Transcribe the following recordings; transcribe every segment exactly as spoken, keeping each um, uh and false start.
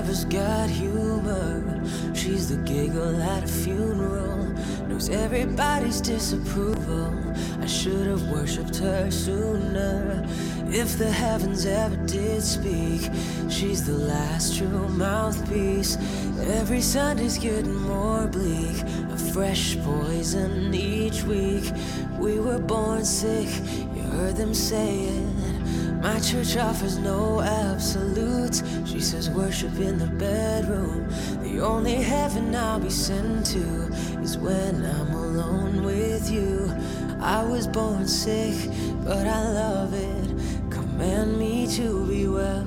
lover's got humor. She's the giggle at a funeral, knows everybody's disapproval. I should have worshipped her sooner. If the heavens ever did speak, she's the last true mouthpiece. Every Sunday's getting more bleak, a fresh poison each week. We were born sick, you heard them say it. My church offers no absolutes. She says worship in the bedroom. The only heaven I'll be sent to is when I'm alone with you. I was born sick, but I love it. Command me to be well.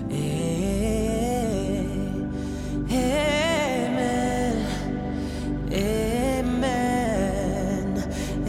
Amen. Amen.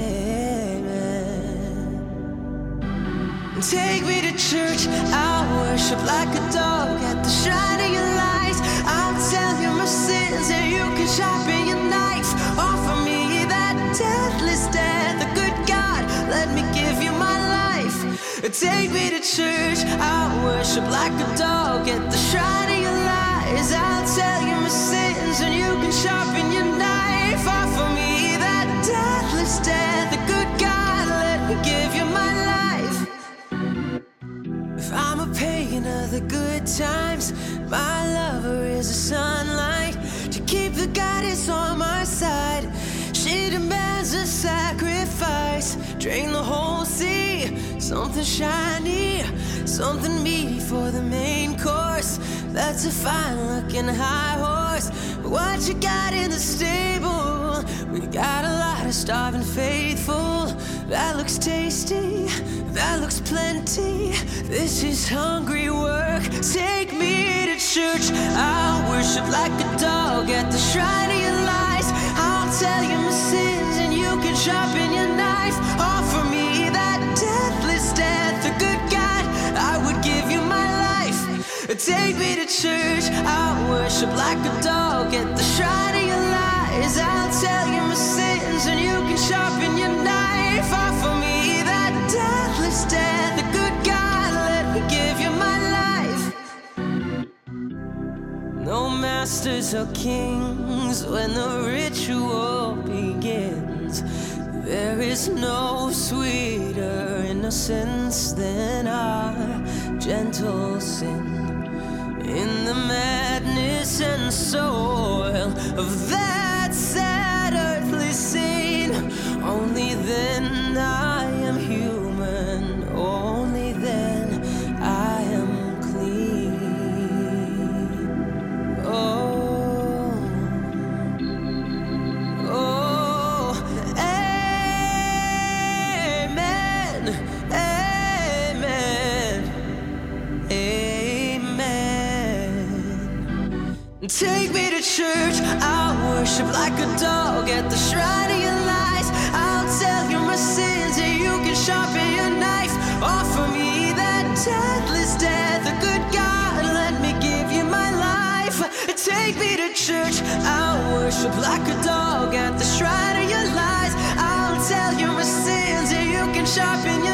Amen. Take me to church, I'll worship like a dog at the shrine of your light. I'll tell you my sins and you can sharpen your knife. Offer me that deathless death, a good God, let me give you my life. Take me to church, I'll worship like a dog at the shrine of your lies. I'll tell you my sins and you can sharpen your knife. Offer me that deathless death, a good God, let me give you my life. If I'm a pagan of the good times, my lover is the sunlight to keep the goddess on my side. She demands a sacrifice, drain the whole sea. Something shiny, something meaty for the main course. That's a fine-looking high horse. What you got in the stable? We got a lot of starving faithful. That looks tasty, that looks plenty. This is hungry work. Take me to church, I'll worship like a dog at the shrine of your lies. I'll tell you my sins and you can sharpen your knife. Offer me that deathless death, a good God, I would give you my life. Take me to church, I'll worship like a dog at the shrine of your lies. I'll tell you my sins and you can sharpen your knife. Offer me that deathless death, a good God, let me give you my life. No masters or kings when the ritual begins. There is no sweeter innocence than our gentle sin. In the madness and soil of that sad earthly scene, only then I am human, only then I am clean. Oh, oh, amen, amen, amen. Take me to church, I'll worship like a dog at the shrine of your lies. I'll tell you my sins and you can sharpen your knife. Offer me that deathless death, a good God, let me give you my life. Take me to church, I'll worship like a dog at the shrine of your lies. I'll tell you my sins and you can sharpen your